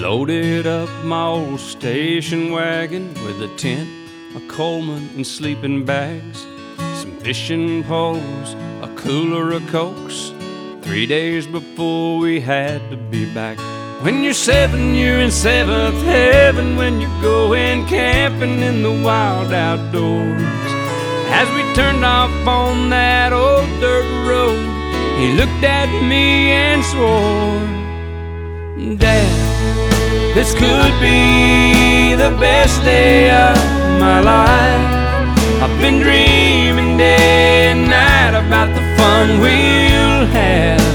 Loaded up my old station wagon with a tent, a Coleman, and sleeping bags, some fishing poles, a cooler of Cokes. 3 days before we had to be back. When you're 7, you're in 7th heaven. When you're going camping in the wild outdoors. As we turned off on that old dirt road, he looked at me and swore, "Dad, this could be the best day of my life. I've been dreaming day and night about the fun we'll have.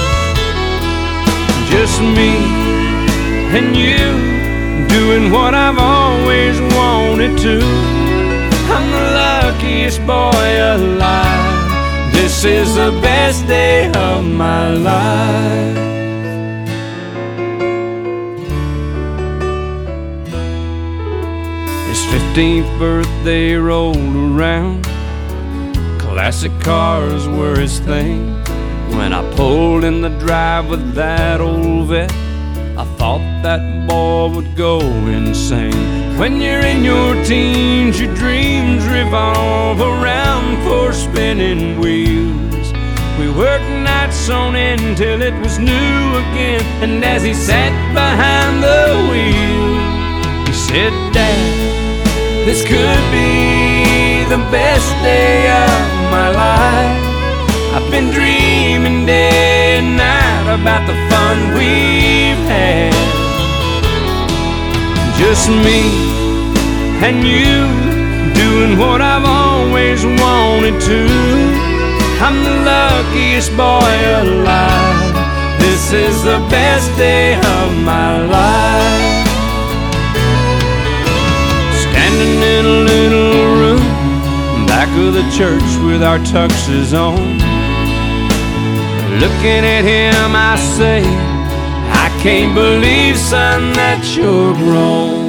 Just me and you doing what I've always wanted to. I'm the luckiest boy alive. This is the best day of my life." His 15th birthday rolled around. Classic cars were his thing. When I pulled in the drive with that old vet, I thought that boy would go insane. When you're in your teens, your dreams revolve around 4 spinning wheels. We worked nights on end till it was new again. And as he sat behind the wheel, he said, "Dad, this could be the best day of my life. I've been dreaming day and night about the fun we've had. Just me and you doing what I've always wanted to. I'm the luckiest boy alive. This is the best day of my life." Standing in a little room back of the church with our tuxes on, looking at him, I say, "I can't believe, son, that you're grown."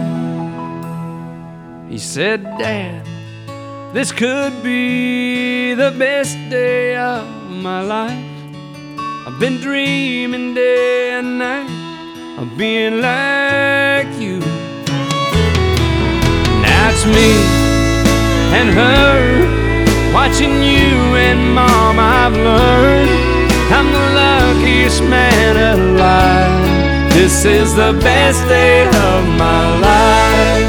He said, "Dad, this could be the best day of my life. I've been dreaming day and night of being like you. Now it's me and her, watching you and Mom. I've learned I'm the luckiest man alive. This is the best day of my life.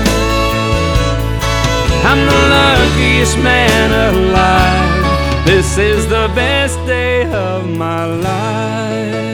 I'm the luckiest man alive. This is the best day of my life."